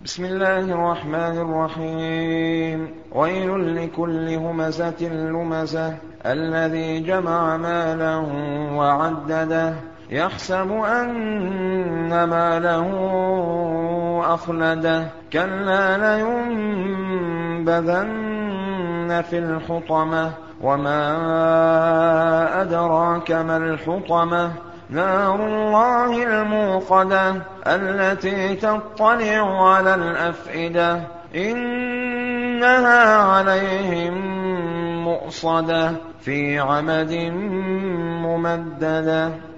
بسم الله الرحمن الرحيم. ويل لكل همزة لمزة الذي جمع مالا وعدده يحسب أن ماله أخلده كلا لينبذن في الحطمة وما أدراك ما الحطمة نار الله الموقدة التي تطلع على الأفئدة إنها عليهم مؤصدة في عمد ممددة.